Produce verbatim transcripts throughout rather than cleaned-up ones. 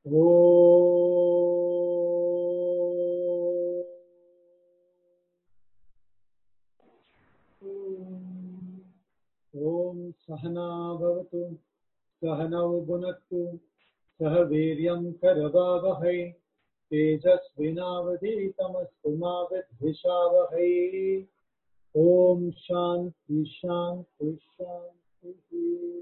Om Sahana Bhavatu Sahanau Bhunaktu Sah Veeryam Karavavahai Tejasvinavadhitamastu ma vidvishavahai. Om Shanti Shanti Shanti.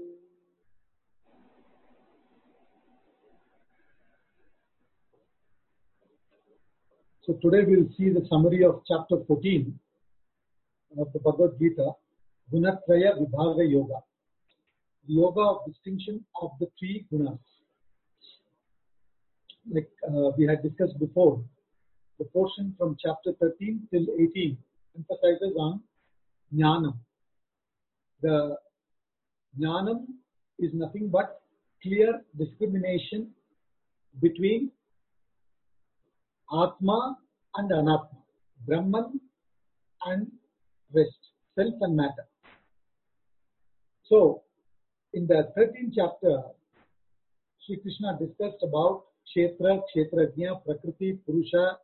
So today we'll see the summary of chapter fourteen of the Bhagavad Gita, Gunatraya Vibhaga Yoga, the yoga of distinction of the three gunas. Like uh, we had discussed before, the portion from chapter thirteen till eighteen emphasizes on Jnanam. The Jnanam is nothing but clear discrimination between Atma and Anatma, Brahman and rest, self and matter. So, in the thirteenth chapter, Sri Krishna discussed about Kshetra, Kshetrajna, Prakriti, Purusha,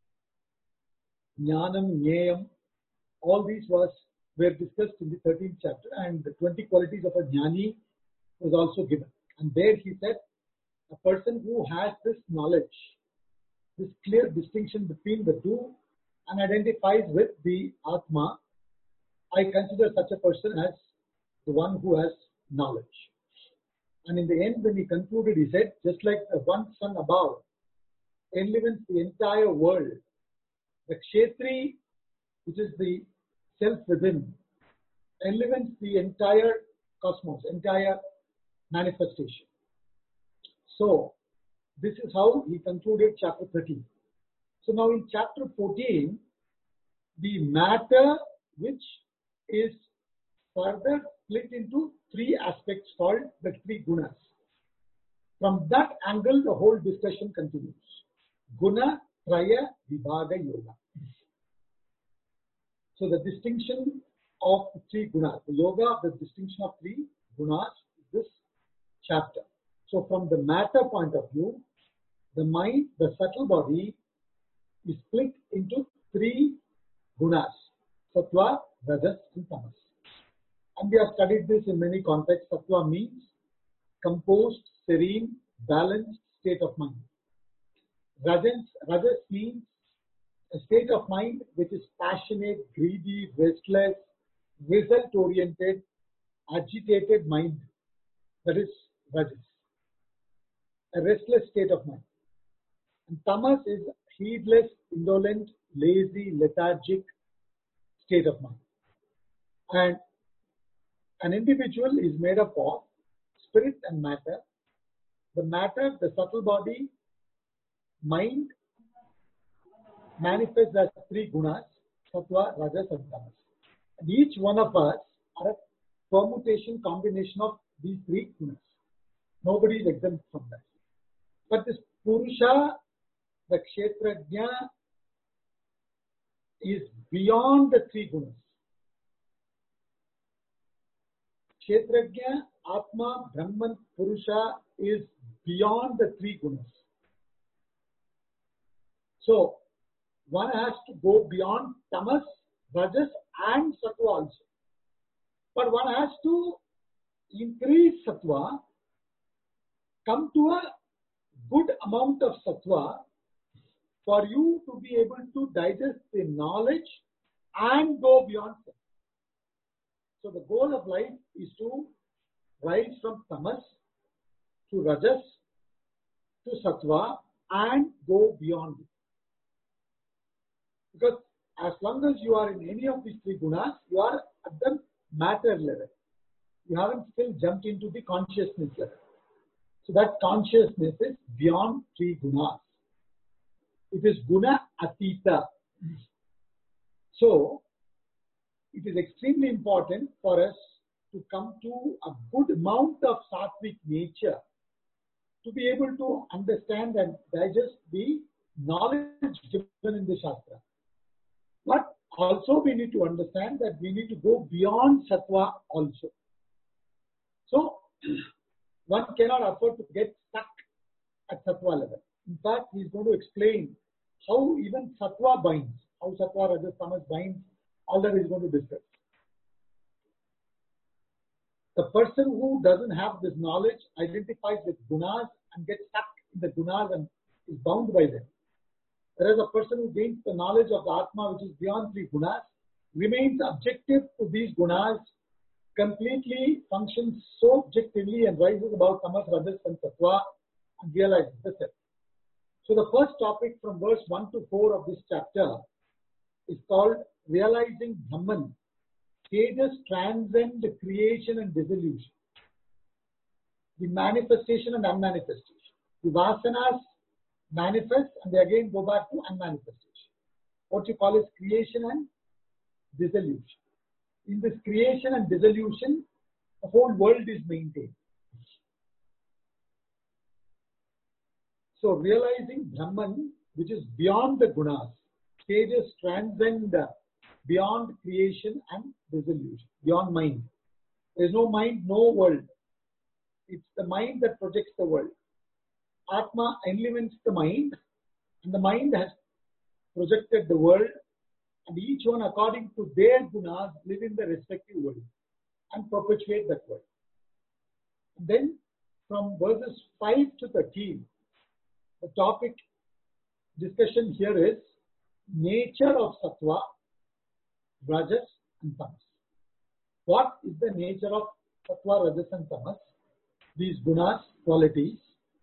Jnanam, Jneyam. All these was were discussed in the thirteenth chapter, and the twenty qualities of a Jnani was also given. And there he said, a person who has this knowledge, this clear distinction between the two, and identifies with the Atma, I consider such a person as the one who has knowledge. And in the end, when he concluded, he said, just like the one sun above enlivens the entire world, the Kshetri, which is the self within, enlivens the entire cosmos, entire manifestation. So, this is how he concluded chapter thirteen. So now in chapter fourteen, the matter which is further split into three aspects called the three gunas. From that angle, the whole discussion continues. Guna Traya Vibhaga Yoga. So the distinction of the three gunas, the yoga of the distinction of three gunas, this chapter. So from the matter point of view, the mind, the subtle body, is split into three gunas: Sattva, Rajas, and Tamas. And we have studied this in many contexts. Sattva means composed, serene, balanced state of mind. Rajas, Rajas means a state of mind which is passionate, greedy, restless, result-oriented, agitated mind. That is Rajas. A restless state of mind. And Tamas is heedless, indolent, lazy, lethargic state of mind. And an individual is made up of spirit and matter. The matter, the subtle body, mind, manifests as three gunas: Sattva, Rajas, and Tamas. And each one of us are a permutation, combination of these three gunas. Nobody is exempt from that. But this Purusha, the Kshetrajna, is beyond the three gunas. Kshetrajna, Atma, Brahman, Purusha is beyond the three gunas. So, one has to go beyond Tamas, Rajas, and Sattva also. But one has to increase Sattva, come to a good amount of Sattva for you to be able to digest the knowledge and go beyond Sattva. So the goal of life is to rise from Tamas to Rajas to Sattva and go beyond it. Because as long as you are in any of these three gunas, you are at the matter level. You haven't still jumped into the consciousness level. So that consciousness is beyond three gunas. It is guna atita. So, it is extremely important for us to come to a good amount of sattvic nature to be able to understand and digest the knowledge given in the Shastra. But also we need to understand that we need to go beyond Sattva also. So, one cannot afford to get stuck at sattva level. In fact, he is going to explain how even sattva binds, how sattva, rajas, tamas binds, all that he is going to discuss. The person who doesn't have this knowledge identifies with gunas and gets stuck in the gunas and is bound by them. Whereas a person who gains the knowledge of the Atma, which is beyond three gunas, remains objective to these gunas, completely functions so objectively and rises above tamas, rajas and sattva and realizes the self. So the first topic from verse one to four of this chapter is called Realizing Brahman. Stages transcend creation and dissolution, the manifestation and unmanifestation. The vasanas manifest and they again go back to unmanifestation. What you call is creation and dissolution. In this creation and dissolution, the whole world is maintained. So realizing Brahman, which is beyond the gunas, stages transcend beyond creation and dissolution, beyond mind. There is no mind, no world. It's the mind that projects the world. Atma elements the mind, and the mind has projected the world, and each one according to their gunas live in the respective world and perpetuate that world. And then from verses five to thirteen, the topic discussion here is nature of sattva, rajas and tamas. What is the nature of sattva, rajas and tamas? These gunas, qualities.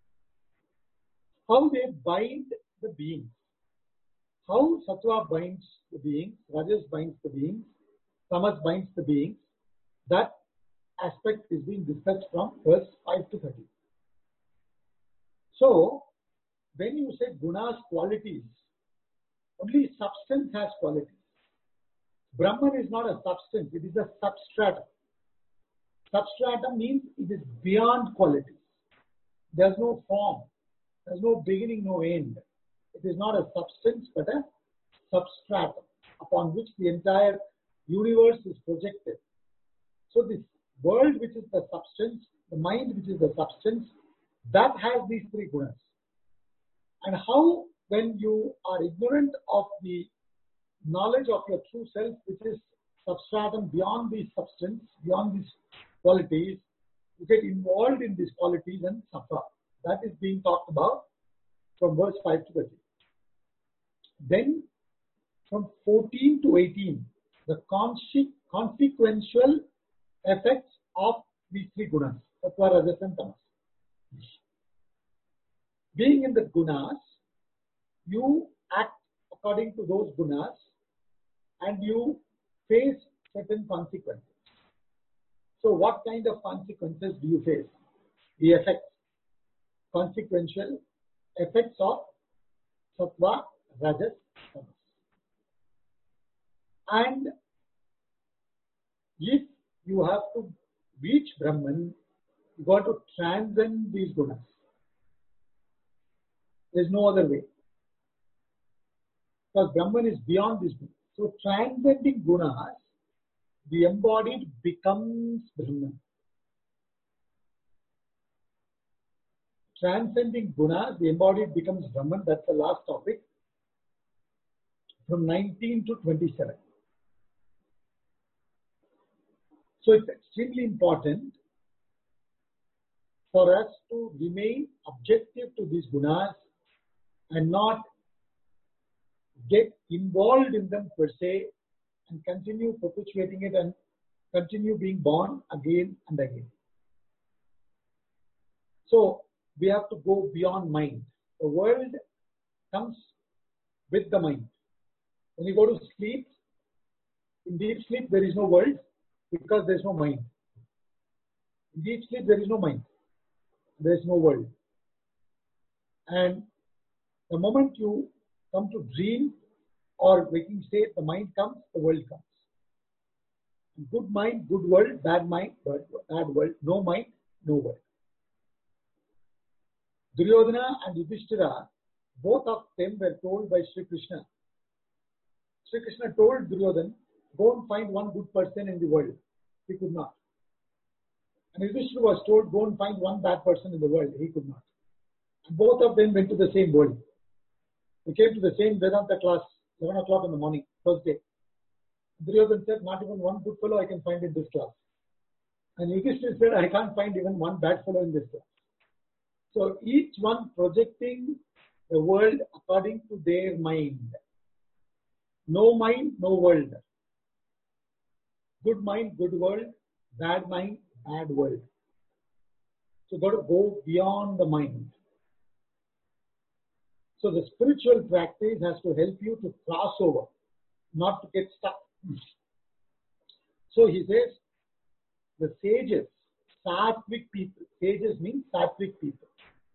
How they bind the beings. How sattva binds the beings, rajas binds the beings, tamas binds the beings. That aspect is being discussed from verse five to thirteen. So, when you say gunas, qualities, only substance has qualities. Brahman is not a substance, it is a substratum. Substratum means it is beyond qualities. There is no form, there is no beginning, no end. It is not a substance but a substratum upon which the entire universe is projected. So this world which is the substance, the mind which is the substance, that has these three gunas. And how, when you are ignorant of the knowledge of your true self, which is substratum beyond the substance, beyond these qualities, you get involved in these qualities and suffer. That is being talked about from verse five to thirteen. Then from fourteen to eighteen, the consequential effects of these three gunas, sattva, rajas and tamas. Being in the gunas, you act according to those gunas and you face certain consequences. So what kind of consequences do you face? The effects, consequential effects of sattva, rajas, tamas. And if you have to reach Brahman, you got to transcend these gunas. There is no other way. Because Brahman is beyond these gunas. So transcending gunas, the embodied becomes Brahman. Transcending gunas, the embodied becomes Brahman. That's the last topic. From nineteen to twenty-seven. So it's extremely important for us to remain objective to these gunas and not get involved in them per se and continue perpetuating it and continue being born again and again. So we have to go beyond mind. The world comes with the mind. When you go to sleep, in deep sleep there is no world because there is no mind. In deep sleep there is no mind. There is no world. And the moment you come to dream or waking state, the mind comes, the world comes. Good mind, good world, bad mind, bad world, no mind, no world. Duryodhana and Yudhishthira, both of them were told by Sri Krishna. Sri Krishna told Duryodhana, go and find one good person in the world. He could not. And Yudhishthira was told, go and find one bad person in the world. He could not. Both of them went to the same world. They came to the same Vedanta class, eleven o'clock in the morning, first day. Duryodhana said, not even one good fellow I can find in this class. And Yudhishthira said, I can't find even one bad fellow in this class. So each one projecting the world according to their mind. No mind, no world. Good mind, good world. Bad mind, bad world. So got to go beyond the mind. So the spiritual practice has to help you to cross over, not to get stuck. So he says, the sages, sattvic people, sages mean sattvic people.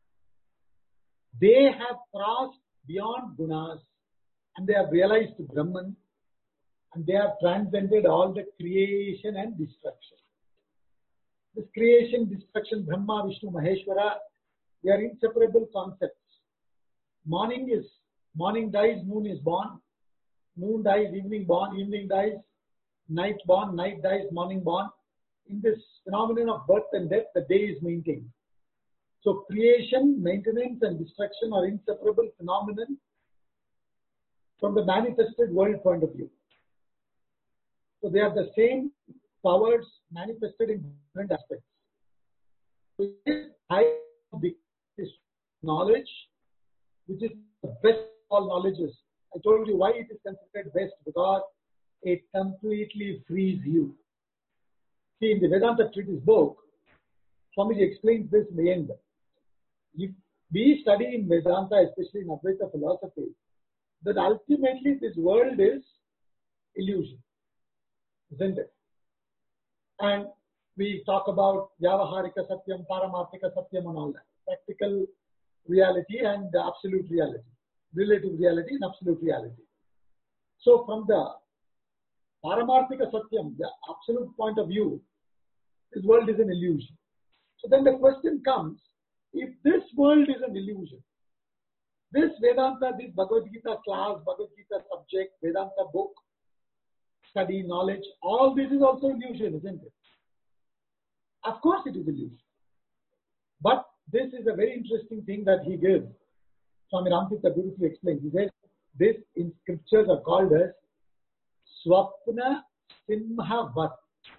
They have crossed beyond gunas and they have realized Brahman and they have transcended all the creation and destruction. This creation, destruction, Brahma, Vishnu, Maheshwara, they are inseparable concepts. Morning is, morning dies, noon is born. Noon dies, evening born, evening dies, night born, night dies, morning born. In this phenomenon of birth and death, the day is maintained. So creation, maintenance and destruction are inseparable phenomenon from the manifested world point of view. So they are the same powers manifested in different aspects. So I have this knowledge, which is the best of all knowledges. I told you why it is considered best, because it completely frees you. See, in the Vedanta Treatise book, Swamiji explains this in the end. If we study in Vedanta, especially in Advaita philosophy, that ultimately this world is illusion, isn't it? And we talk about Vyavaharika Satyam, Paramarthika Satyam and all that. Practical reality and absolute reality. Relative reality and absolute reality. So from the Paramarthika Satyam, the absolute point of view, this world is an illusion. So then the question comes, if this world is an illusion, this Vedanta, this Bhagavad Gita class, Bhagavad Gita subject, Vedanta book, study, knowledge, all this is also illusion, isn't it? Of course it is illusion. But this is a very interesting thing that he gives. Swami Ramtita beautifully explains. He says, this in scriptures are called as Swapna Simha Vat.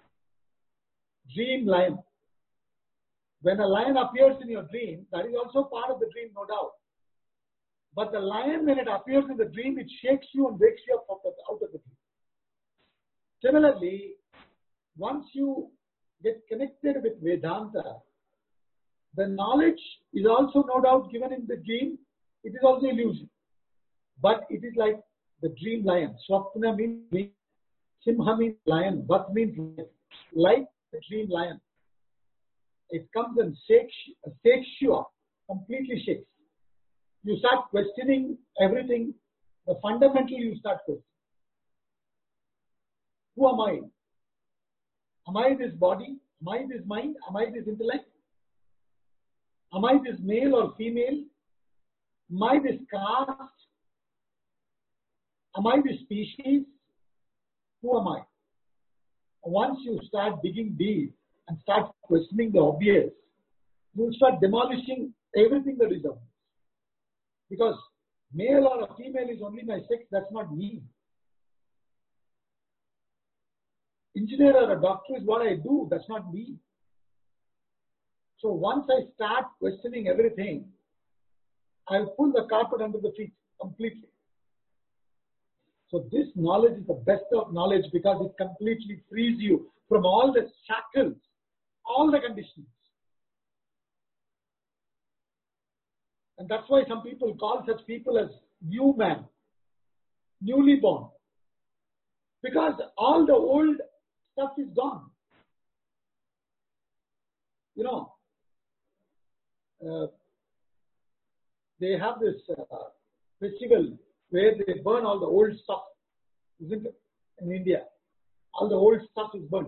Dream lion. When a lion appears in your dream, that is also part of the dream, no doubt. But the lion, when it appears in the dream, it shakes you and wakes you up out of, out of the dream. Similarly, once you get connected with Vedanta, the knowledge is also no doubt given in the dream. It is also illusion. But it is like the dream lion. Swapna means Simha means lion. Vat means like the dream lion. It comes and shakes, shakes you up, completely shakes. You start questioning everything. The fundamental you start questioning. Who am I? Am I this body? Am I this mind? Am I this intellect? Am I this male or female? Am I this caste? Am I this species? Who am I? Once you start digging deep and start questioning the obvious, you will start demolishing everything that is obvious. Because male or a female is only my sex, that's not me. Engineer or a doctor is what I do, that's not me. So once I start questioning everything, I'll pull the carpet under the feet completely. So this knowledge is the best of knowledge because it completely frees you from all the shackles, all the conditions. And that's why some people call such people as new man, newly born. Because all the old stuff is gone. You know, uh, they have this uh, festival where they burn all the old stuff, isn't it? In India, all the old stuff is burned.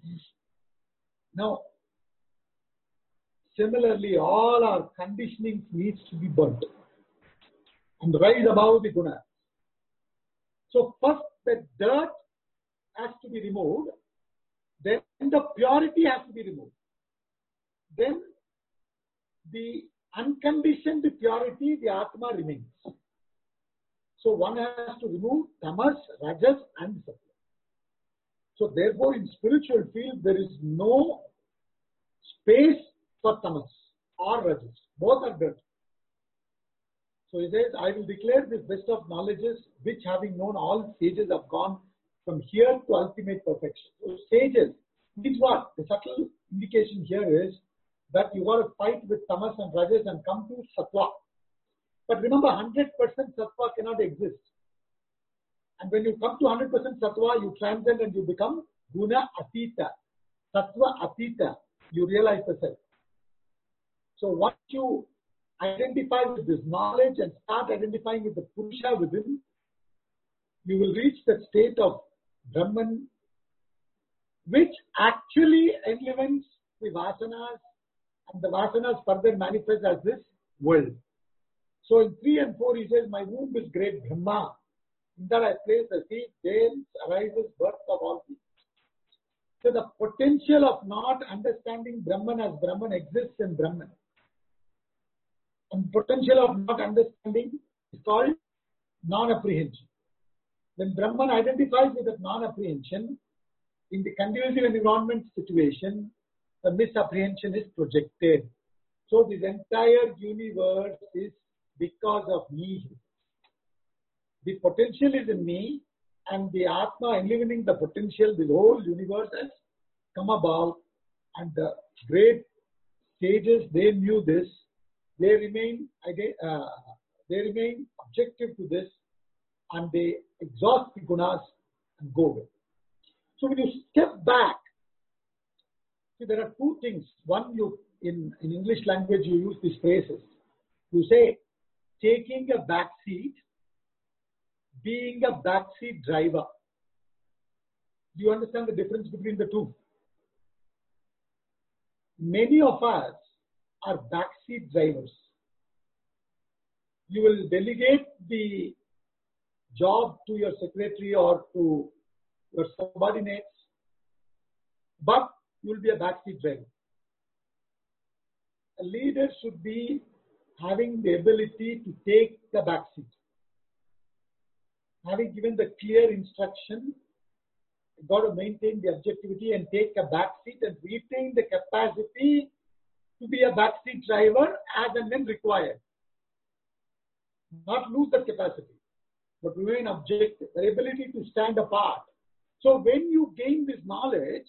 Now, similarly, all our conditioning needs to be burnt and rise above the guna. So first the dirt has to be removed, then the purity has to be removed. Then the unconditioned purity, the Atma remains. So one has to remove tamas, rajas and sattva. So therefore in spiritual field there is no space for tamas or rajas. Both are dirt. So he says, I will declare this best of knowledges, which having known all sages have gone from here to ultimate perfection. So sages, means what? The subtle indication here is that you got to fight with tamas and rajas and come to sattva. But remember, one hundred percent sattva cannot exist. And when you come to one hundred percent sattva, you transcend and you become guna atita, sattva atita. You realize the self. So once you identify with this knowledge and start identifying with the Purusha within, you will reach that state of Brahman, which actually enlivens the Vasanas, and the Vasanas further manifest as this world. So in three and four he says, my womb is great Brahma. In that I place the seed, thence arises birth of all things. So the potential of not understanding Brahman as Brahman exists in Brahman. And potential of not understanding is called non-apprehension. When Brahman identifies with that non-apprehension, in the conducive environment situation, the misapprehension is projected. So this entire universe is because of me. The potential is in me, and the Atma enlivening the potential, the whole universe has come about, and the great sages, they knew this. They remain, uh, they remain objective to this, and they exhaust the gunas and go away. So when you step back, see, there are two things. One, you in, in English language you use these phrases. You say taking a back seat, being a backseat driver. Do you understand the difference between the two? Many of us are backseat drivers. You will delegate the job to your secretary or to your subordinates, but you will be a backseat driver. A leader should be having the ability to take the backseat. Having given the clear instruction, you've got to maintain the objectivity and take a backseat and retain the capacity to be a backseat driver as and when required. Not lose that capacity, but remain objective, the ability to stand apart. So when you gain this knowledge,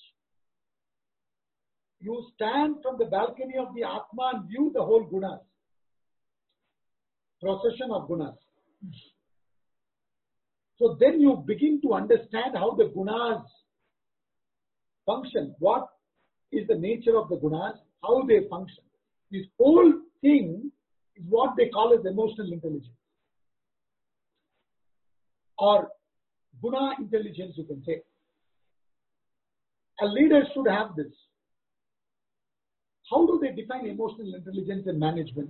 you stand from the balcony of the Atma and view the whole gunas, procession of gunas. So then you begin to understand how the gunas function, what is the nature of the gunas, how they function. This whole thing is what they call as emotional intelligence, or guna intelligence, you can say. A leader should have this. How do they define emotional intelligence in management?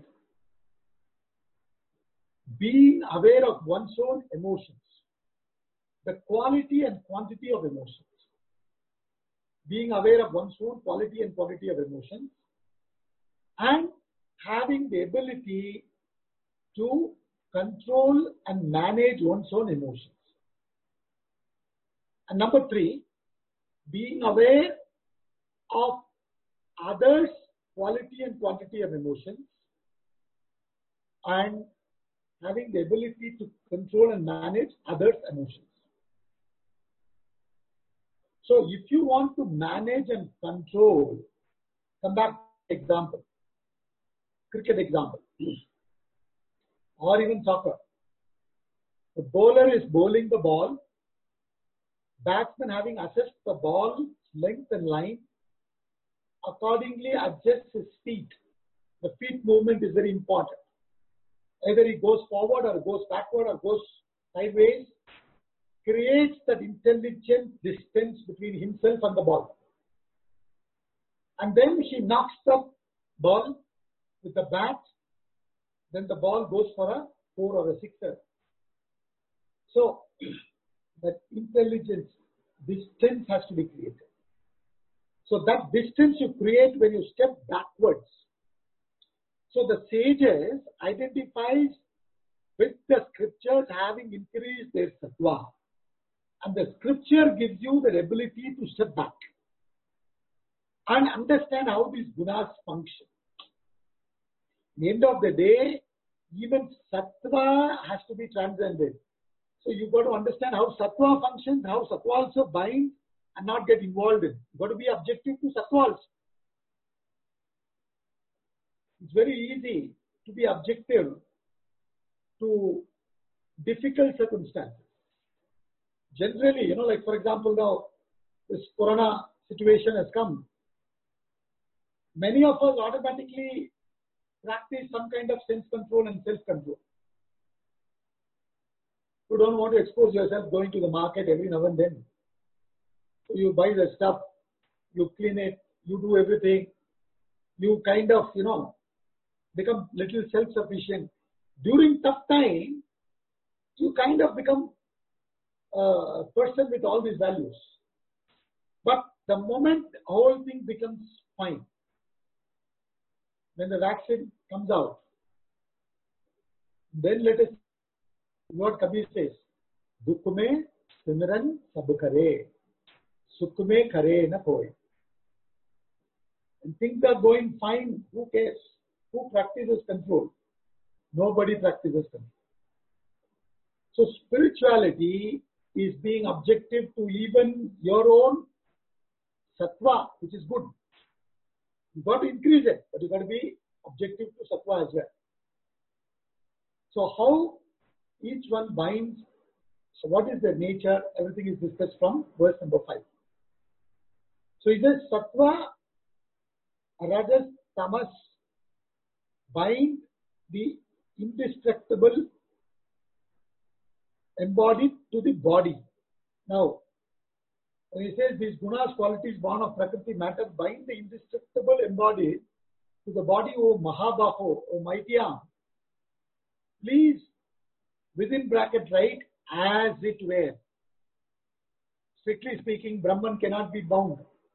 Being aware of one's own emotions, the quality and quantity of emotions. Being aware of one's own quality and quantity of emotions, and having the ability to control and manage one's own emotions. And number three, being aware of others' quality and quantity of emotions, and having the ability to control and manage others' emotions. So if you want to manage and control, come back to example, cricket example, or even soccer. The bowler is bowling the ball, batsman having assessed the ball length and line, accordingly adjusts his feet. The feet movement is very important. Either he goes forward or goes backward or goes sideways, creates that intelligent distance between himself and the ball. And then he knocks the ball with the bat, then the ball goes for a four or a sixer. So that intelligence distance has to be created. So that distance you create when you step backwards. So the sages identifies with the scriptures having increased their sattva. And the scripture gives you the ability to step back and understand how these gunas function. At the end of the day, even sattva has to be transcended. So you've got to understand how sattva functions, how sattva also binds and not get involved in. You've got to be objective to sattva also. It's very easy to be objective to difficult circumstances. Generally, you know, like for example, now this corona situation has come. Many of us automatically practice some kind of sense control and self-control. You don't want to expose yourself going to the market every now and then. So you buy the stuff, you clean it, you do everything. You kind of, you know, become little self-sufficient. During tough time, you kind of become a person with all these values. But the moment the whole thing becomes fine, when the vaccine comes out, then let us, what Kabir says, Dukh mein simran sab kare, sukh mein kare na koi. And things are going fine, who cares? Who practices control? Nobody practices control. So spirituality is being objective to even your own sattva, which is good. You've got to increase it, but you've got to be objective to sattva as well. So how each one binds, so what is their nature, everything is discussed from verse number five. So it says sattva, rajas, tamas bind the indestructible embodied to the body. Now, when he says these gunas, qualities born of Prakriti matter, bind the indestructible embodied to the body, O Mahabaho, O mighty arm, please, within bracket, write as it were. Strictly speaking, Brahman cannot be bound.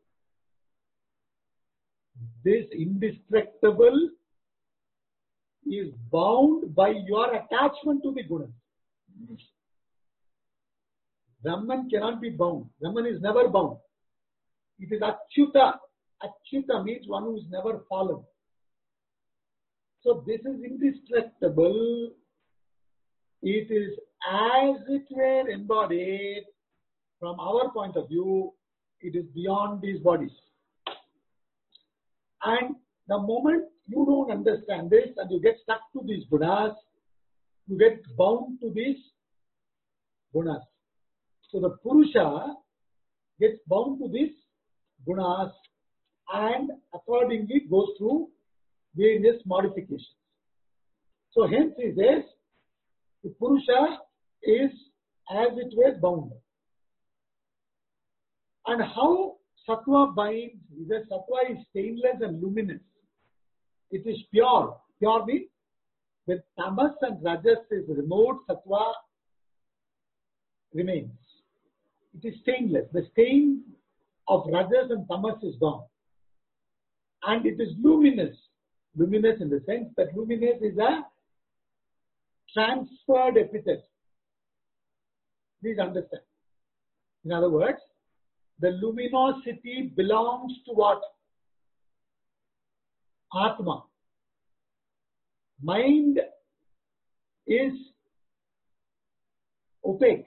This indestructible is bound by your attachment to the gunas. Brahman cannot be bound. Brahman is never bound. It is Achyuta. Achyuta means one who is never fallen. So this is indestructible. It is as it were embodied. From our point of view, it is beyond these bodies. And the moment you don't understand this and you get stuck to these gunas, you get bound to these gunas. So the Purusha gets bound to these gunas and accordingly goes through various modifications. So hence he says, the Purusha is as it were bound. And how Sattva binds? He says Sattva is stainless and luminous. It is pure. Pure means when Tamas and Rajas is removed, Sattva remains. It is stainless. The stain of Rajas and Tamas is gone. And it is luminous. Luminous in the sense that luminous is a transferred epithet. Please understand. In other words, the luminosity belongs to what? Atma. Mind is opaque.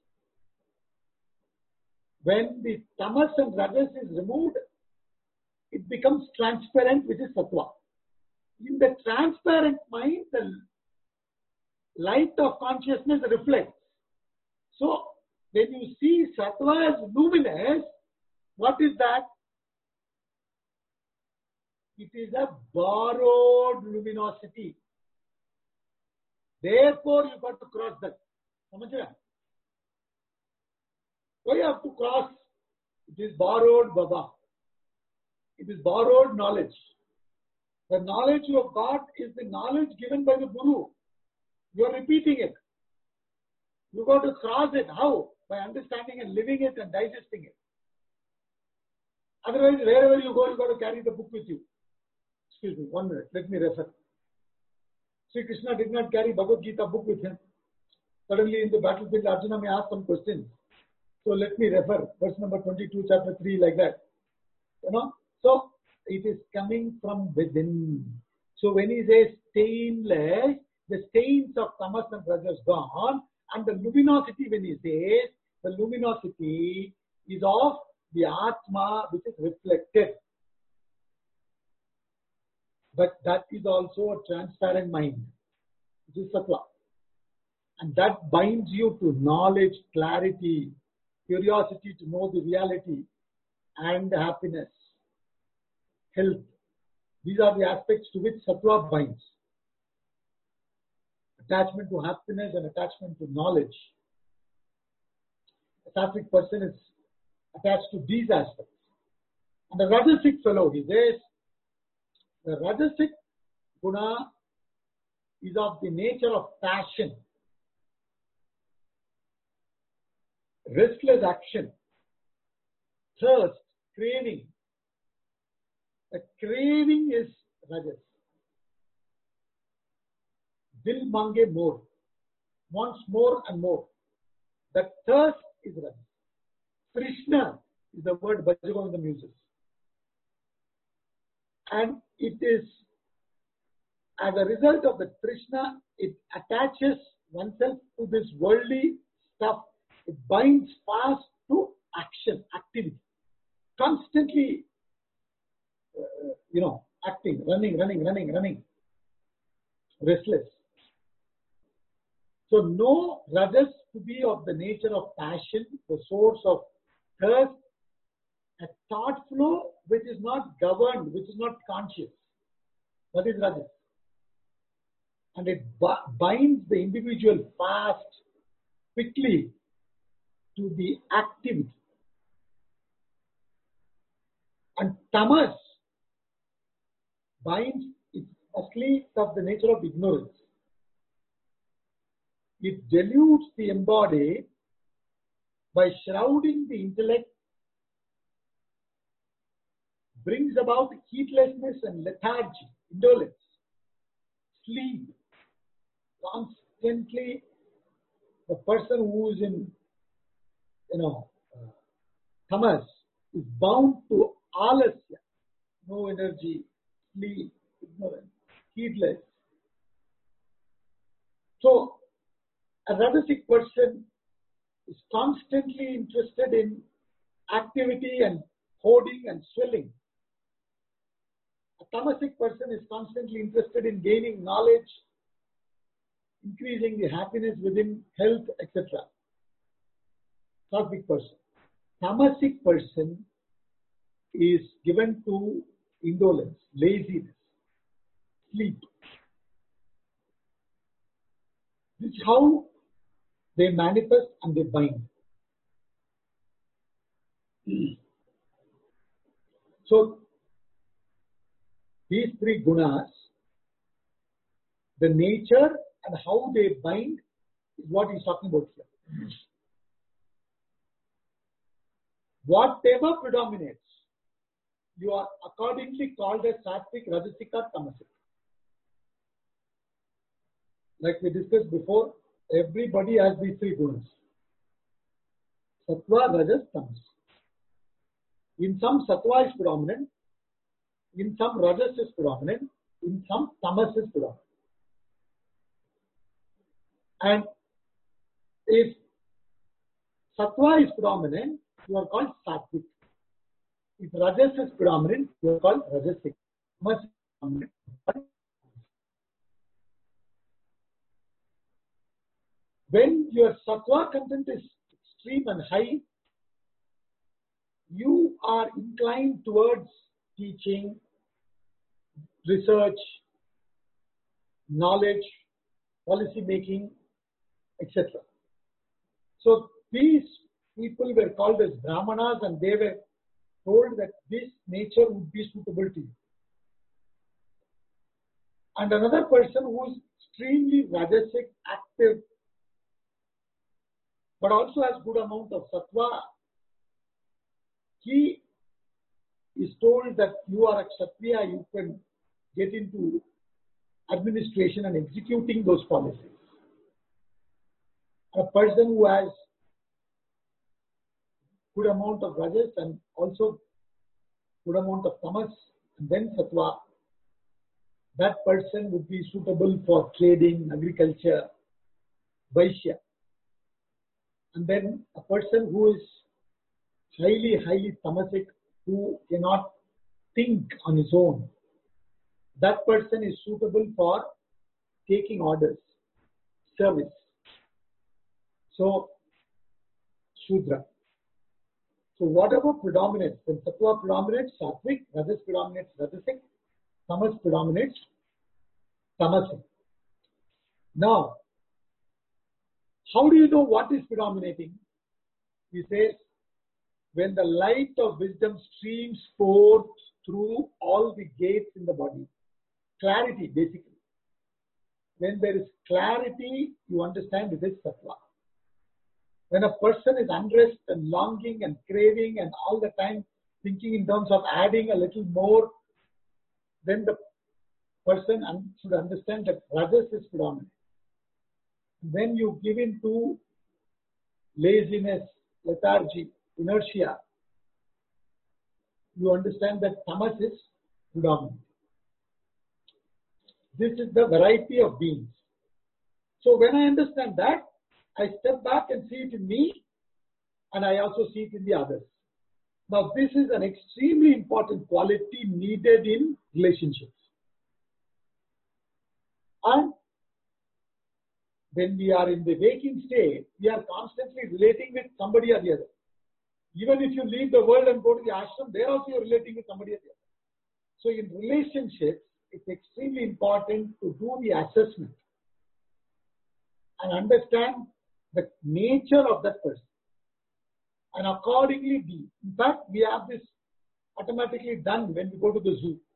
When the tamas and rajas is removed, it becomes transparent, which is sattva. In the transparent mind, the light of consciousness reflects. So, when you see sattva as luminous, what is that? It is a borrowed luminosity. Therefore, you got to cross that. Samajha? Why you have to cross? It is borrowed Baba. It is borrowed knowledge. The knowledge you have got is the knowledge given by the Guru. You are repeating it. You got to cross it. How? By understanding and living it and digesting it. Otherwise, wherever you go, you got to carry the book with you. Excuse me, one minute. Let me refer. Sri Krishna did not carry Bhagavad Gita book with him. Suddenly in the battlefield, Arjuna may ask some questions. So let me refer verse number twenty-two, chapter three, like that. You know, so it is coming from within. So when he says stainless, the stains of tamas and rajas gone, and the luminosity, when he says, the luminosity is of the Atma, which is reflected. But that is also a transparent mind, which is Sattva. And that binds you to knowledge, clarity, curiosity to know the reality, and happiness, health. These are the aspects to which Sattva binds. Attachment to happiness and attachment to knowledge. A sattvic person is attached to these aspects. And the Rajasic fellow, he says, the Rajasic guna is of the nature of passion, restless action, thirst, craving. The craving is Rajas. Dil mange more, wants more and more. The thirst is Rajas. Krishna is the word Bhajagovinda uses. And it is, as a result of the Krishna, it attaches oneself to this worldly stuff. It binds fast to action, activity. Constantly, uh, you know, acting, running, running, running, running. Restless. So, know Rajas to be of the nature of passion, the source of thirst, a thought flow which is not governed, which is not conscious. That is Rajas. And it binds the individual fast, quickly, to the activity. And tamas binds, it's firstly of the nature of ignorance. It deludes the embodied by shrouding the intellect, brings about heedlessness and lethargy, indolence, sleep. Constantly, the person who is in, you know, uh, tamas is bound to alasya, no energy, sleep, ignorance, heedless. So, a Rajasic person is constantly interested in activity and hoarding and swelling. A Tamasic person is constantly interested in gaining knowledge, increasing the happiness within, health, et cetera. Sattvic person. Tamasic person is given to indolence, laziness, sleep. This is how they manifest and they bind. So, these three gunas, the nature and how they bind is what he's talking about here. Whatever predominates, you are accordingly called as sattvic, rajasic or tamasic. Like we discussed before, everybody has these three gunas. Sattva, rajas, tamas. In some sattva is predominant, in some rajas is predominant, in some tamas is predominant. And if sattva is predominant, you are called sattvic. If rajas is predominant, you are called rajasic. Tamas is predominant. When your sattva content is extreme and high, you are inclined towards teaching, research, knowledge, policy making, et cetera. So these people were called as Brahmanas and they were told that this nature would be suitable to you. And another person who is extremely rajasic, active, but also has good amount of sattva, he is told that you are a kshatriya, you can get into administration and executing those policies. A person who has good amount of rajas and also good amount of tamas and then sattva, that person would be suitable for trading, agriculture, vaishya. And then a person who is highly, highly tamasic, who cannot think on his own, that person is suitable for taking orders, service. So, Shudra. So whatever predominates, when sattva predominates, sattvic, rajas predominates, rajasic, tamas predominates, tamasic. Now, how do you know what is predominating? He says, when the light of wisdom streams forth through all the gates in the body. Clarity, basically. When there is clarity, you understand it is sattva. When a person is unrest and longing and craving and all the time thinking in terms of adding a little more, then the person should understand that rajas is predominant. When you give in to laziness, lethargy, inertia, you understand that tamas is predominant. This is the variety of beings. So when I understand that, I step back and see it in me, and I also see it in the others. Now, this is an extremely important quality needed in relationships. And when we are in the waking state, we are constantly relating with somebody or the other. Even if you leave the world and go to the ashram, there also you are relating with somebody or the other. So in relationships, it's extremely important to do the assessment and understand the nature of that person and accordingly be. In fact, we have this automatically done when we go to the zoo.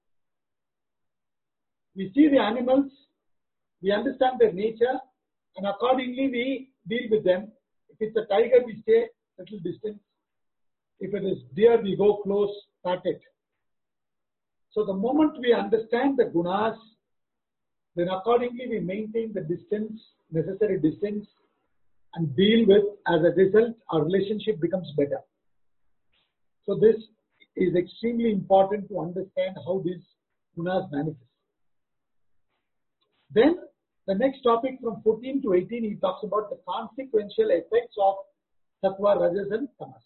We see the animals, we understand their nature, and accordingly we deal with them. If it's a tiger, we stay a little distance. If it is deer, we go close, pat it. So the moment we understand the gunas, then accordingly we maintain the distance, necessary distance, and deal with, as a result, our relationship becomes better. So this is extremely important to understand how these gunas manifest. Then the next topic from fourteen to eighteen, he talks about the consequential effects of sattva, rajas and tamas.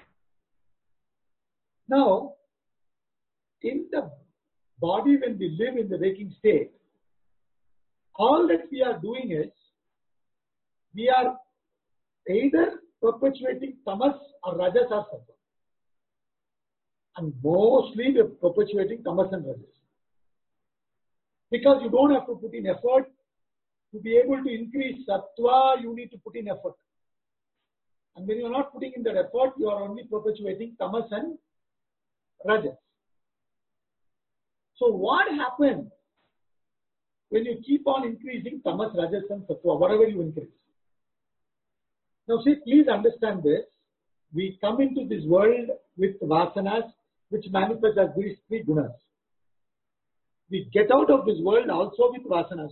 Now, in the body when we live in the waking state, all that we are doing is, we are either perpetuating tamas or rajas or sattva. And mostly we are perpetuating tamas and rajas. Because you don't have to put in effort. To be able to increase sattva, you need to put in effort. And when you are not putting in that effort, you are only perpetuating tamas and rajas. So what happens when you keep on increasing tamas, rajas and sattva, whatever you increase? Now see, please understand this. We come into this world with vasanas which manifest as these three gunas. We get out of this world also with vasanas.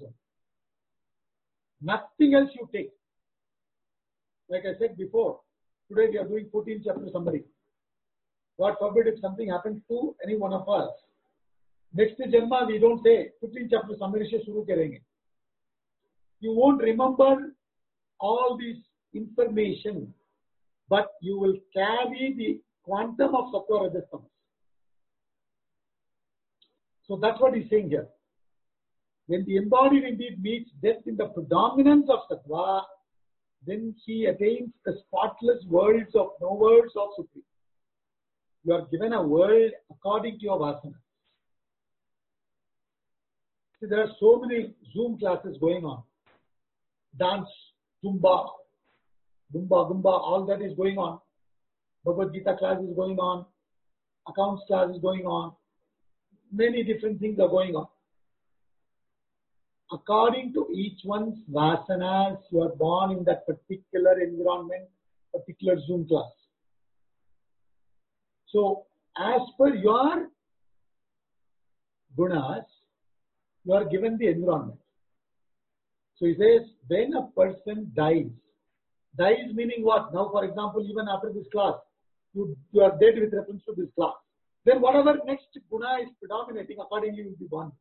Nothing else you take. Like I said before, today we are doing fourteen chapter summary. God forbid if something happens to any one of us. Next Janma we don't say fifteen chapter summary se shuru karenge. You won't remember all these information, but you will carry the quantum of sattva, rajas, tamas. So that's what he's saying here. When the embodied indeed meets death in the predominance of sattva, then he attains the spotless worlds of no worlds of Supreme. You are given a world according to your vasana. See, there are so many Zoom classes going on. Dance, Zumba, Gumba, Gumba, all that is going on. Bhagavad Gita class is going on. Accounts class is going on. Many different things are going on. According to each one's vasanas, you are born in that particular environment, particular Zoom class. So, as per your gunas, you are given the environment. So he says, when a person dies, dies meaning what? Now, for example, even after this class, you, you are dead with reference to this class. Then whatever next guna is predominating, accordingly will be born.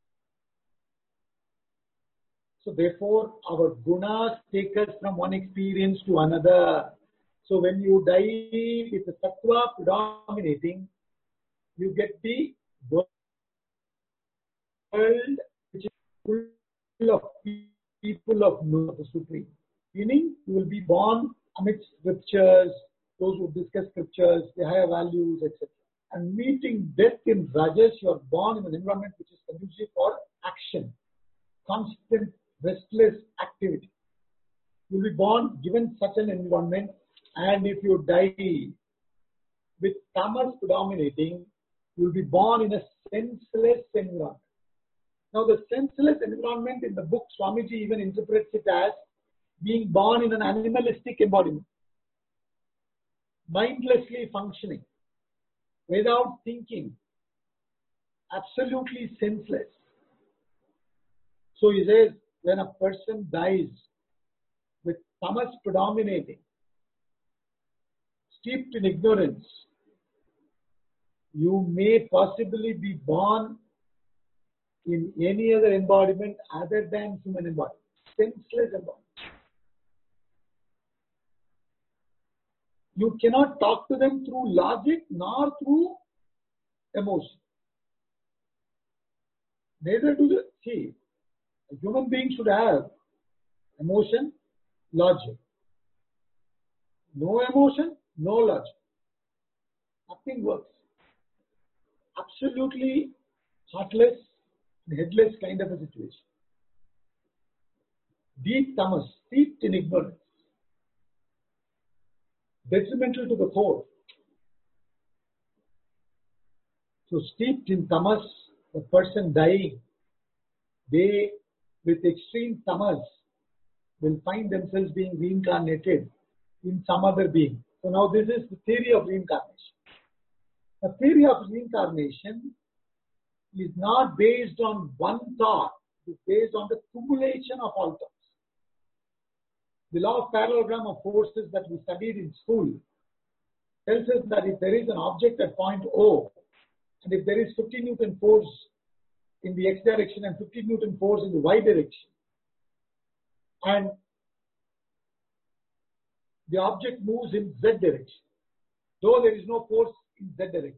So therefore, our gunas take us from one experience to another. So when you die with the sattva predominating, you get the world which is full of people of knowledge of the Supreme. Meaning, you will be born amidst scriptures, those who discuss scriptures, the higher values, et cetera. And meeting death in Rajas, you are born in an environment which is conducive for action, constant, restless activity. You will be born given such an environment, and if you die with tamas predominating, you will be born in a senseless environment. Now, the senseless environment in the book, Swamiji even interprets it as being born in an animalistic embodiment, mindlessly functioning, without thinking, absolutely senseless. So he says, when a person dies with tamas predominating, steeped in ignorance, you may possibly be born in any other embodiment other than human embodiment, senseless embodiment. You cannot talk to them through logic nor through emotion. Neither do the, see, a human being should have emotion, logic. No emotion, no logic. Nothing works. Absolutely heartless, headless kind of a situation. Deep tamas, steeped in ignorance, detrimental to the core. So steeped in tamas, the person dying, they with extreme tamas will find themselves being reincarnated in some other being. So now this is the theory of reincarnation. The theory of reincarnation is not based on one thought, it is based on the accumulation of all thoughts. The law of parallelogram of forces that we studied in school tells us that if there is an object at point O, and if there is fifty Newton force in the x direction and fifty Newton force in the y direction, and the object moves in z direction, though there is no force in z direction.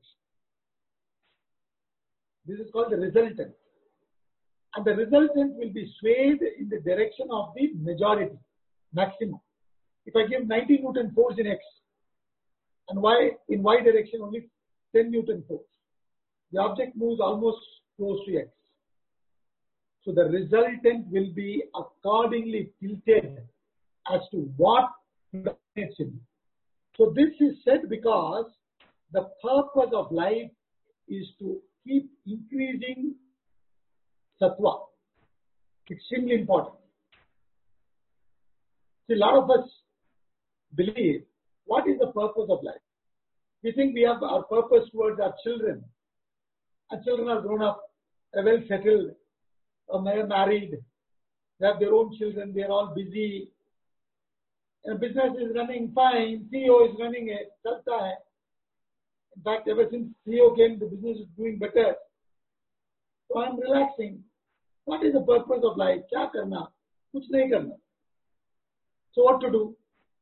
This is called the resultant. And the resultant will be swayed in the direction of the majority, maximum. If I give ninety Newton force in x, and y in y direction only ten Newton force, the object moves almost close to x. So the resultant will be accordingly tilted as to what predominates him. So this is said because the purpose of life is to keep increasing sattva. Extremely important. See, a lot of us believe, what is the purpose of life? We think we have our purpose towards our children. Our children are grown up, are well settled, are married, they have their own children, they are all busy. And business is running fine, C E O is running it, chalta hai. In fact, ever since C E O came, the business is doing better. So I am relaxing. What is the purpose of life? Kya karna? Kuch nahi karna. So what to do?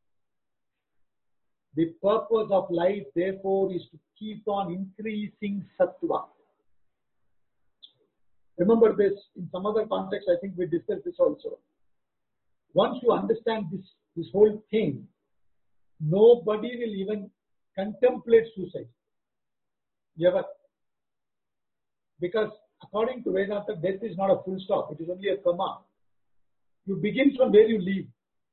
The purpose of life, therefore, is to keep on increasing sattva. Remember this, in some other context, I think we discussed this also. Once you understand this, this whole thing, nobody will even contemplate suicide. Never. Because according to Vedanta, death is not a full stop, it is only a comma. You begin from where you leave.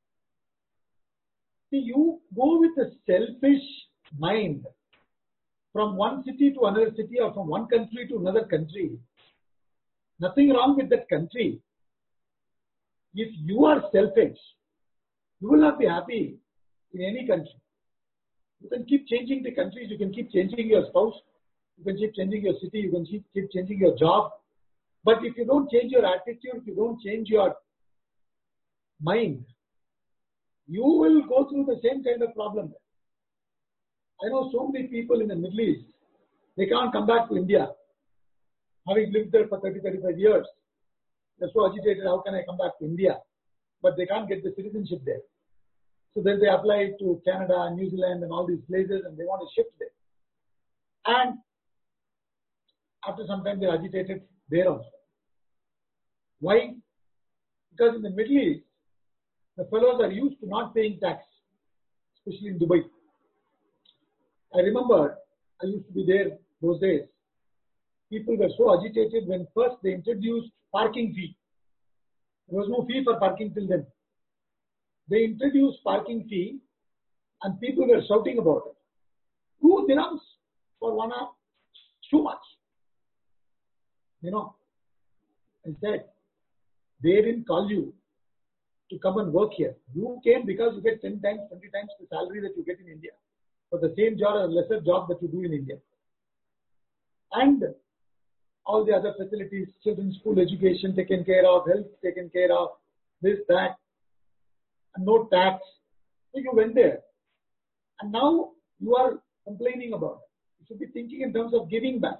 See, you go with a selfish mind from one city to another city or from one country to another country. Nothing wrong with that country. If you are selfish, you will not be happy in any country. You can keep changing the countries, you can keep changing your spouse, you can keep changing your city, you can keep, keep changing your job. But if you don't change your attitude, if you don't change your mind, you will go through the same kind of problem. I know so many people in the Middle East, they can't come back to India, having lived there for thirty, thirty-five years. They're so agitated, how can I come back to India? But they can't get the citizenship there. So then they apply to Canada, New Zealand and all these places and they want to shift there. And after some time they're agitated there also. Why? Because in the Middle East, the fellows are used to not paying tax, especially in Dubai. I remember I used to be there those days. People were so agitated when first they introduced parking fee. There was no fee for parking till then. They introduced parking fee and people were shouting about it. Two dirhams for one hour, too much. You know, I said, they didn't call you to come and work here. You came because you get ten times, twenty times the salary that you get in India for the same job or lesser job that you do in India. And all the other facilities, children's school education taken care of, health taken care of, this, that, and no tax. So you went there. And now you are complaining about it. You should be thinking in terms of giving back.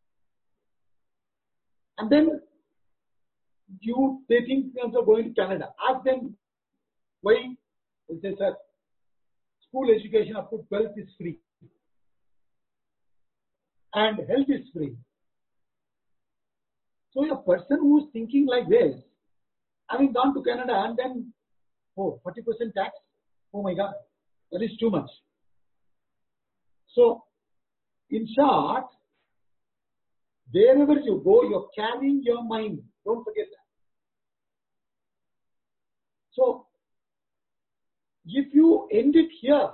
And then you, they think in terms of going to Canada. Ask them why. They say, sir, school education up to twelfth is free. And health is free. So a person who is thinking like this, having gone to Canada and then, oh, forty percent tax? Oh my God, that is too much. So, in short, wherever you go, you're carrying your mind. Don't forget that. So, if you end it here,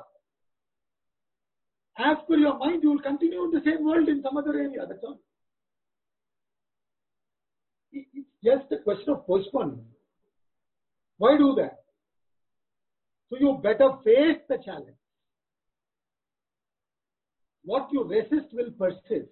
as per your mind, you will continue in the same world in some other area. That's all. It's just a question of postponement. Why do that? So you better face the challenge. What you resist will persist.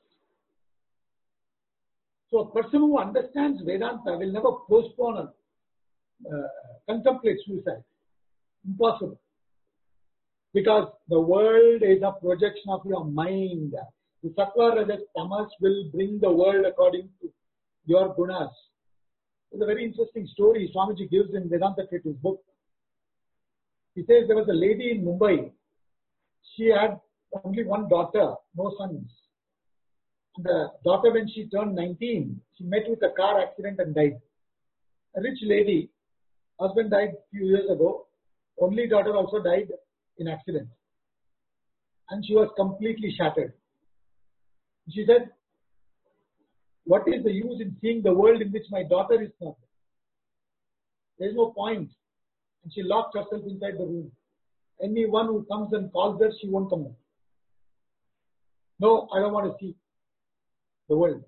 So a person who understands Vedanta will never postpone or uh, contemplate suicide. Impossible. Because the world is a projection of your mind. The Sattva, Rajas, Tamas will bring the world according to your gunas. It's a very interesting story Swamiji gives in Vedanta Kriti's book. He says there was a lady in Mumbai. She had only one daughter, no sons. And the daughter, when she turned nineteen, she met with a car accident and died. A rich lady, husband died a few years ago. Only daughter also died in accident. And she was completely shattered. She said, what is the use in seeing the world in which my daughter is not? There is no point. And she locked herself inside the room. Anyone who comes and calls her, she won't come out. No, I don't want to see the world.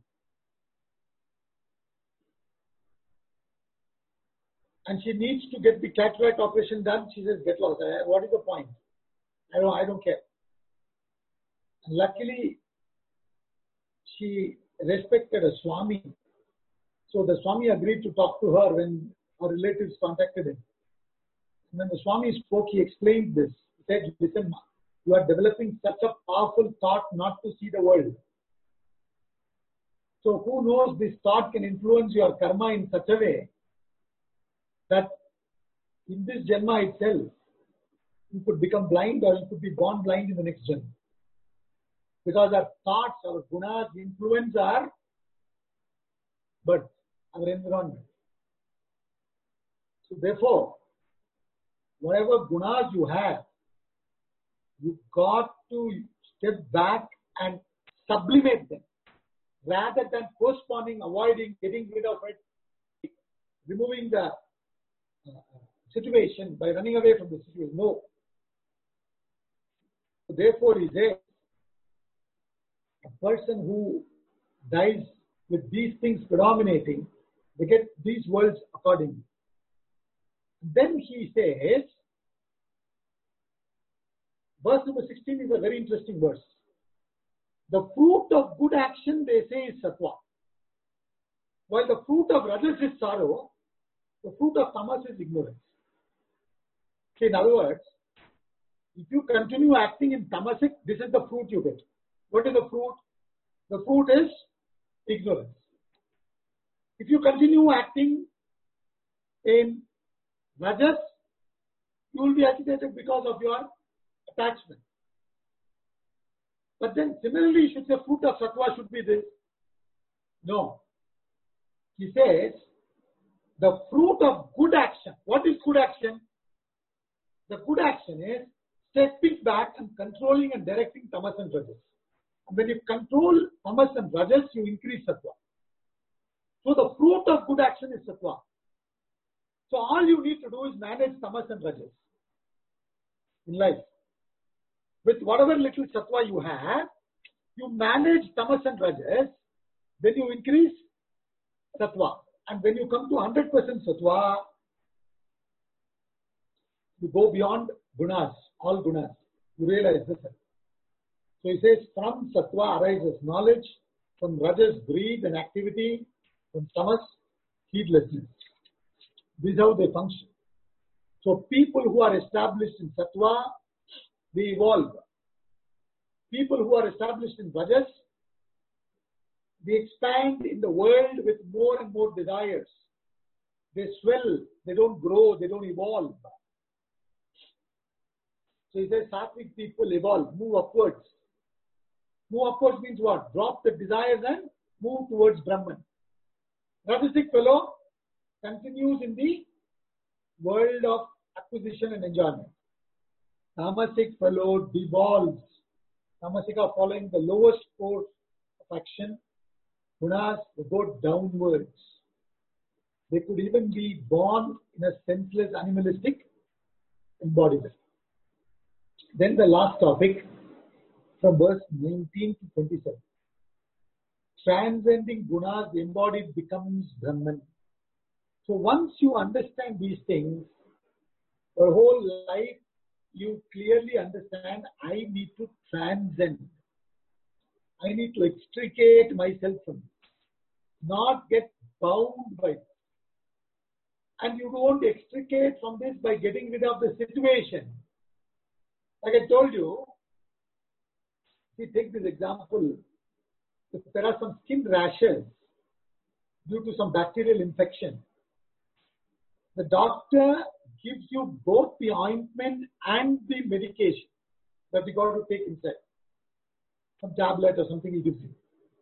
And she needs to get the cataract operation done. She says, get lost. What is the point? I don't, I don't care. And luckily, she respected a Swami. So the Swami agreed to talk to her when her relatives contacted him. And when the Swami spoke, he explained this. He said, listen, you are developing such a powerful thought not to see the world. So who knows, this thought can influence your karma in such a way that in this Janma itself, you could become blind or you could be born blind in the next Janma. Because our thoughts, our gunas influence our birth, our environment. So therefore, whatever gunas you have, you've got to step back and sublimate them. Rather than postponing, avoiding, getting rid of it, removing the uh, situation by running away from the situation. No. So therefore, he says, a person who dies with these things predominating, they get these worlds accordingly. Then he says, verse number sixteen is a very interesting verse. The fruit of good action, they say, is sattva. While the fruit of rajas is sorrow, the fruit of tamas is ignorance. See, in other words, if you continue acting in tamasic, this is the fruit you get. What is the fruit? The fruit is ignorance. If you continue acting in rajas, you will be agitated because of your attachment. But then similarly, should the fruit of sattva should be this? No. He says, the fruit of good action. What is good action? The good action is stepping back and controlling and directing tamas and rajas. And when you control tamas and rajas, you increase sattva. So the fruit of good action is sattva. So all you need to do is manage tamas and rajas in life. With whatever little sattva you have, you manage tamas and rajas, then you increase sattva. And when you come to one hundred percent sattva, you go beyond gunas, all gunas. You realize this. So he says, from sattva arises knowledge, from rajas greed and activity, from tamas heedlessness. This is how they function. So people who are established in sattva, they evolve. People who are established in rajas, they expand in the world with more and more desires. They swell, they don't grow, they don't evolve. So he says, sattvic people evolve, move upwards. Move upwards means what? Drop the desires and move towards Brahman. Rajasic fellow continues in the world of acquisition and enjoyment. Tamasic fellow devolves. Tamasic are following the lowest course of action. Gunas, they go downwards. They could even be born in a senseless, animalistic embodiment. Then the last topic from verse nineteen to twenty-seven. Transcending gunas, the embodied becomes Brahman. So once you understand these things, your whole life, you clearly understand, I need to transcend. I need to extricate myself from it, not get bound by it. And you don't extricate from this by getting rid of the situation. Like I told you, see, take this example. If there are some skin rashes due to some bacterial infection, the doctor gives you both the ointment and the medication that you got to take inside. Some tablet or something he gives you.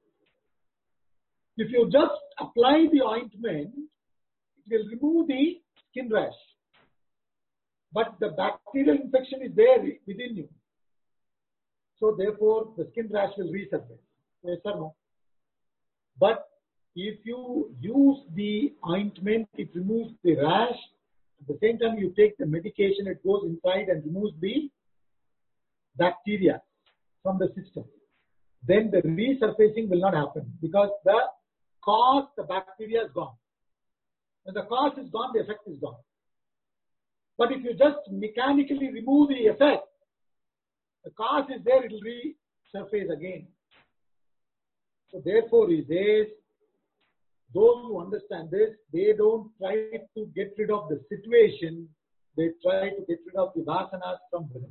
If you just apply the ointment, it will remove the skin rash. But the bacterial infection is there within you. So therefore, the skin rash will resurface. Yes or no? But if you use the ointment, it removes the rash. At the same time, you take the medication, it goes inside and removes the bacteria from the system. Then the resurfacing will not happen because the cause, the bacteria is gone. When the cause is gone, the effect is gone. But if you just mechanically remove the effect, the cause is there, it will resurface again. So therefore he says, those who understand this, they don't try to get rid of the situation, they try to get rid of the vasanas from within.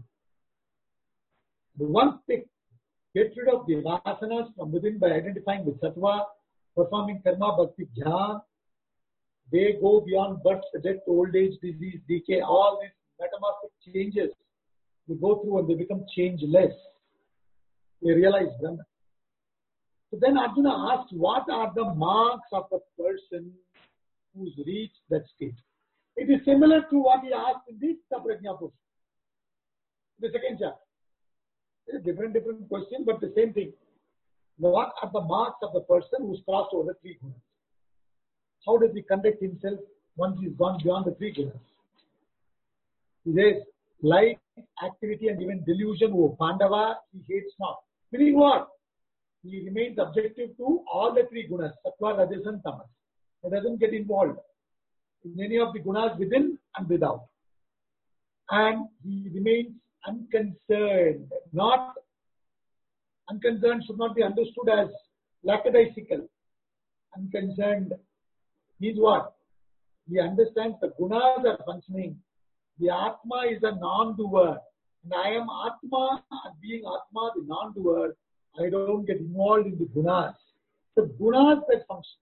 Once they get rid of the vasanas from within by identifying with sattva, performing karma, bhakti, jnana, they go beyond birth, death, old age, disease, decay, all these metamorphic changes. They go through and they become changeless. They realize Brahman. So then Arjuna asked, what are the marks of a person who's reached that state? It is similar to what he asked in the Prajna portion, the second chapter. It's a different, different question, but the same thing. What are the marks of the person who's crossed over the three gunas? How does he conduct himself once he's gone beyond the three gunas? He says, light, activity, and even delusion, oh Pandava, he hates not. Meaning what? He remains objective to all the three gunas, sattva, rajas, and tamas. He doesn't get involved in any of the gunas within and without. And he remains unconcerned. Not unconcerned should not be understood as lackadaisical. unconcerned means what? He understands the gunas are functioning. The Atma is a non-doer. And I am Atma, and being Atma, the non-doer, I don't get involved in the gunas. The gunas that function.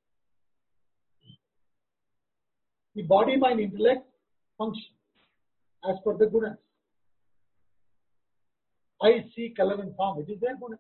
The body, mind, intellect function as per the gunas. I see color and form. It is their guna.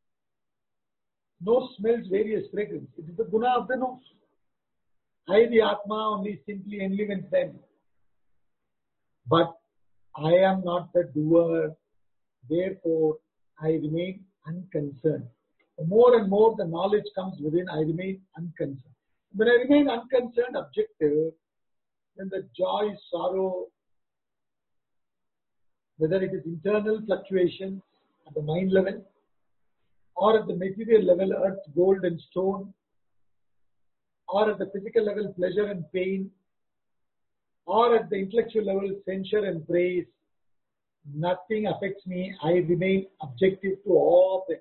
Nose smells various fragrance. It is the guna of the nose. I, the Atma, only simply and live and stand. But I am not the doer. Therefore, I remain unconcerned. The more and more the knowledge comes within, I remain unconcerned. When I remain unconcerned, objective, then the joy, sorrow, whether it is internal fluctuations at the mind level or at the material level, earth, gold and stone, or at the physical level, pleasure and pain, or at the intellectual level, censure and praise, nothing affects me. I remain objective to all of them.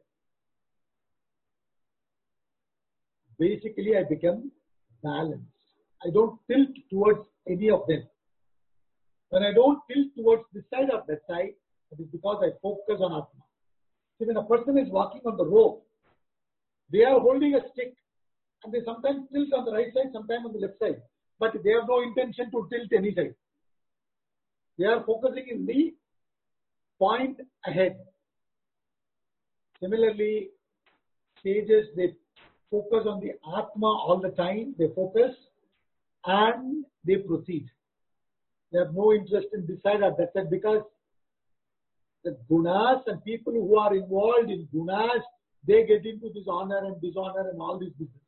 Basically, I become balanced. I don't tilt towards any of them. When I don't tilt towards this side or that side, it is because I focus on Atma. See, when a person is walking on the rope, they are holding a stick and they sometimes tilt on the right side, sometimes on the left side. But they have no intention to tilt any side. They are focusing in the point ahead. Similarly, sages, they focus on the Atma all the time. They focus and they proceed. They have no interest in this side or that side because the gunas and people who are involved in gunas, they get into this honor and dishonor and all this business.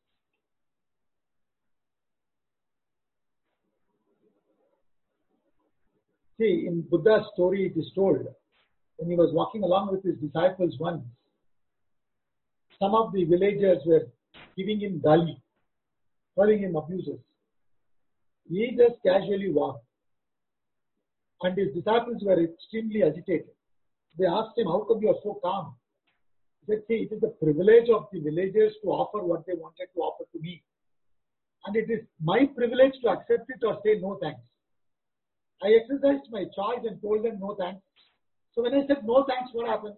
See, in Buddha's story it is told, when he was walking along with his disciples once, some of the villagers were giving him gali, calling him abuses. He just casually walked. And his disciples were extremely agitated. They asked him, how come you are so calm? He said, see, it is the privilege of the villagers to offer what they wanted to offer to me. And it is my privilege to accept it or say no thanks. I exercised my choice and told them no thanks. So when I said no thanks, what happens?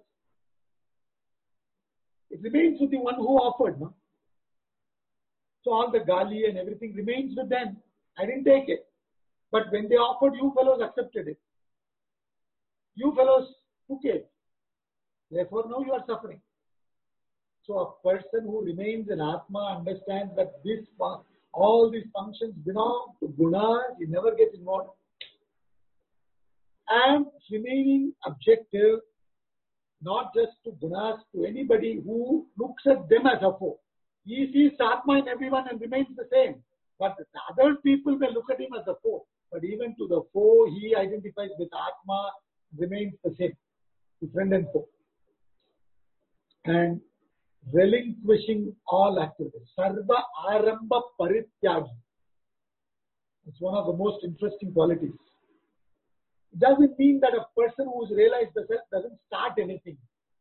It remains with the one who offered. No? So all the gali and everything remains with them. I didn't take it. But when they offered, you fellows accepted it. You fellows took it. Therefore, now you are suffering. So a person who remains in Atma understands that this all these functions belong to gunas. He never gets involved. And remaining objective, not just to gunas, to anybody who looks at them as a foe. He sees Atma in everyone and remains the same. But the other people may look at him as a foe. But even to the foe, he identifies with Atma, remains the same, to friend and foe. And relinquishing all activities. Sarva Aramba Parityagi. It's one of the most interesting qualities. It doesn't mean that a person who's realized the self doesn't start anything.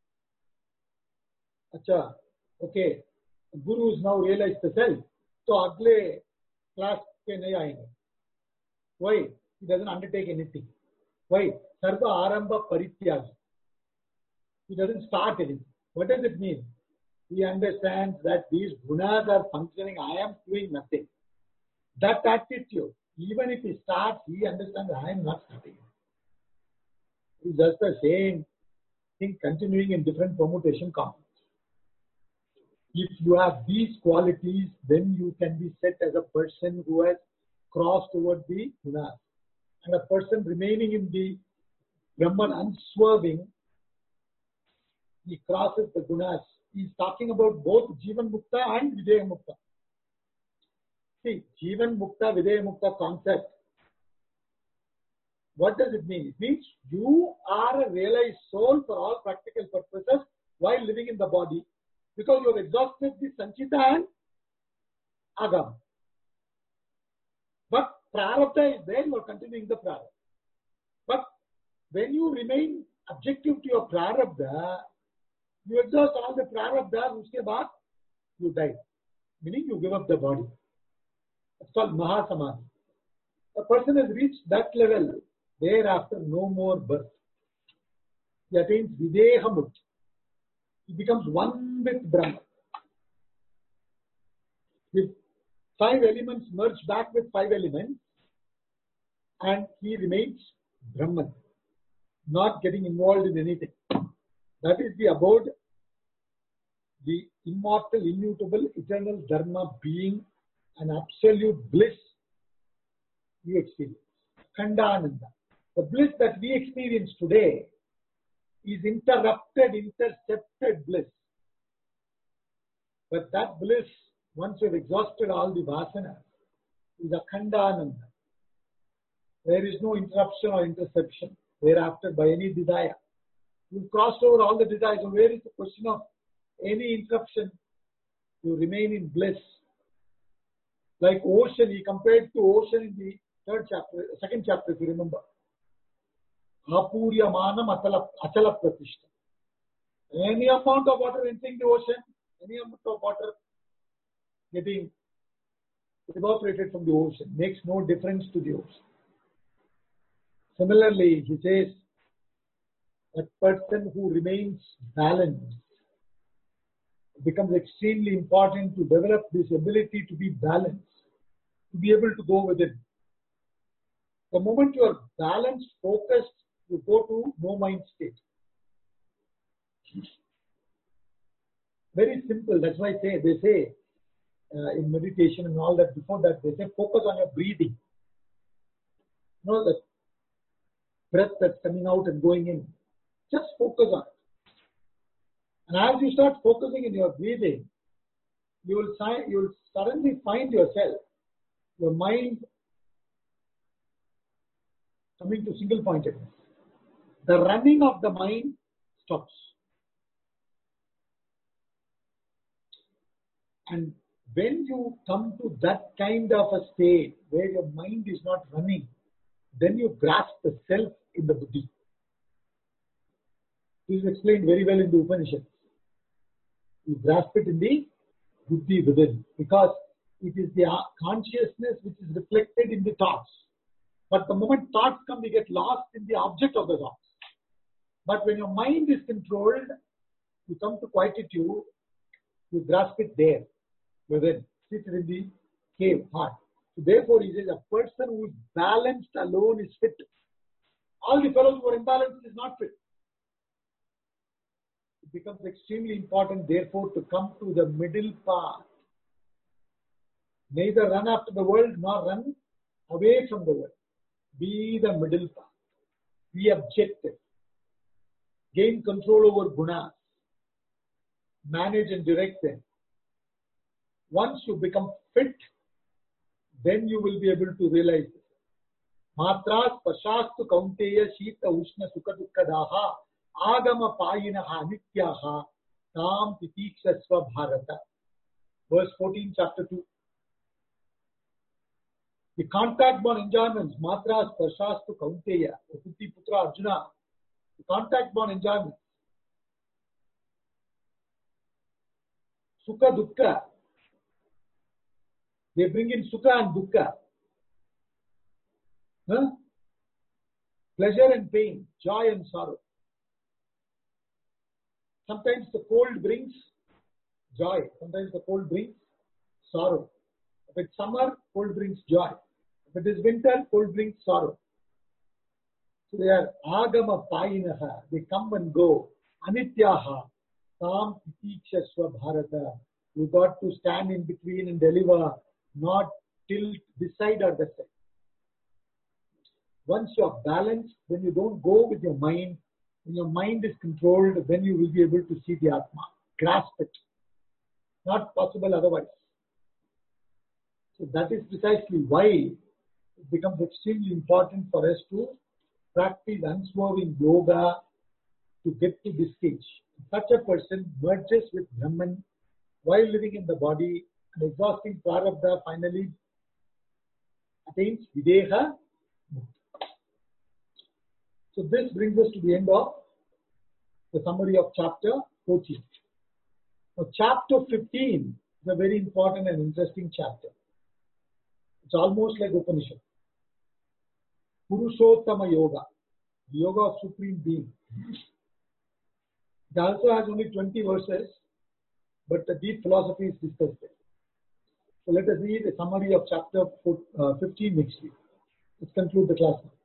Acha, okay, the Guru has now realized the self. So, agle class ke nahi aayenge. Why? He doesn't undertake anything. Why? Sarva Aramba Parityagi. He doesn't start anything. What does it mean? He understands that these gunas are functioning, I am doing nothing. That attitude, even if he starts, he understands I am not starting. It's just the same thing continuing in different permutation compounds. If you have these qualities, then you can be set as a person who has crossed over the gunas. And a person remaining in the Brahman unswerving, he crosses the gunas. He is talking about both Jivan Mukta and Videha Mukta. See, Jivan Mukta, Videha Mukta concept. What does it mean? It means you are a realized soul for all practical purposes while living in the body because you have exhausted the Sanchita and Agam. But Prarabdha is there, you are continuing the Prarabdha. But when you remain objective to your Prarabdha, you exhaust all the Prarabdha, uske baad you die. meaning you give up the body. It's called Mahasamadhi. A person has reached that level, thereafter no more birth. He attains Videha Mukti. He becomes one with Brahman. With five elements merge back with five elements, and he remains Brahman, not getting involved in anything. That is the abode, the immortal, immutable, eternal Dharma being an absolute bliss we experience. Khandananda. The bliss that we experience today is interrupted, intercepted bliss. But that bliss, once you've exhausted all the vasanas, is a Khandananda. There is no interruption or interception thereafter by any desire. You've crossed over all the desires. So where is the question of any interruption? You remain in bliss. Like ocean, he compared to ocean in the third chapter, second chapter, if you remember. Apuryamanam achala pratishta. Any amount of water entering the ocean, any amount of water getting evaporated from the ocean makes no difference to the ocean. Similarly, he says, a person who remains balanced, it becomes extremely important to develop this ability to be balanced, to be able to go within. The moment you are balanced, focused, you go to no mind state. Very simple. That's why I say, they say uh, in meditation and all that, before that, they say focus on your breathing. You know, the breath that's coming out and going in. Just focus on it. And as you start focusing in your breathing, you will, you will suddenly find yourself, your mind coming to single pointedness. The running of the mind stops. And when you come to that kind of a state where your mind is not running, then you grasp the self in the buddhi. This is explained very well in the Upanishads. You grasp it in the buddhi within, because it is the consciousness which is reflected in the thoughts. But the moment thoughts come, we get lost in the object of the thoughts. But when your mind is controlled, you come to quietude, you grasp it there, within, seated in the cave, heart. So therefore, he says, a person who is balanced alone is fit. All the fellows who are imbalanced is not fit. It becomes extremely important, therefore, to come to the middle path. Neither run after the world nor run away from the world. Be the middle path. Be objective. Gain control over gunas. Manage and direct them. Once you become fit, then you will be able to realize this. Matras pashastu kaunteya shita ushna sukha dukkadaha agama payinaha nityaha tam titikshasva bharata. Verse fourteen, chapter two. The contact-born enjoyments, matras pashastu kaunteya, Uti Putra Arjuna, the contact-born enjoyments, sukha dukkha, they bring in sukha and dukkha. Huh? Pleasure and pain, joy and sorrow. Sometimes the cold brings joy. Sometimes the cold brings sorrow. If it's summer, cold brings joy. If it is winter, cold brings sorrow. So they are agama payinaha. They come and go. Anityaha. Tam titikshasva bharata. You got to stand in between and deliver, not tilt this side or that side. Once you are balanced, when you don't go with your mind, when your mind is controlled, then you will be able to see the Atma, grasp it. Not possible otherwise. So that is precisely why it becomes extremely important for us to practice unswerving yoga to get to this stage. Such a person merges with Brahman while living in the body and exhausting prarabdha, finally attains Videha Mukti. So this brings us to the end of the summary of chapter fourteen. Now chapter fifteen It's a very important and interesting chapter. It's almost like Upanishad. Purushottama Yoga, the yoga of Supreme Being. It also has only twenty verses, but the deep philosophy is discussed there. So let us read a summary of chapter fifteen next week. Let's conclude the class now.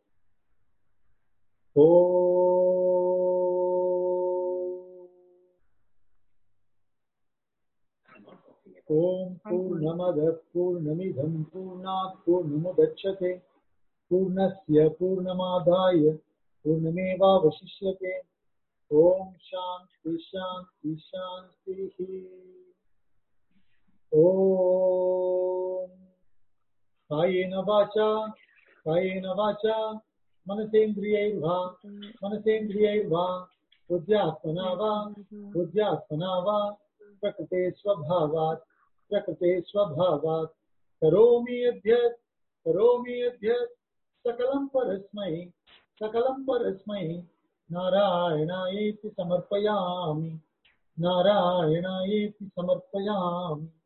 Om Purnamada Purnamidham Purnat Purnamudachyate Purnasya Purnamadaya Purnameva Vashishyate. Om Shanti Shanti Shanti. Om Kayena Vacha Kayena Vacha Manasendriyairva Manasendriyairva Buddhyatmanava Buddhyatmanava Prakrite Swabhavat Prakrite Swabhavat Karomi Adhyat Karomi Adhyat Sakalam Parasmai Sakalam Parasmai Narayanaeti Samarpayami Narayanaeti Samarpayami.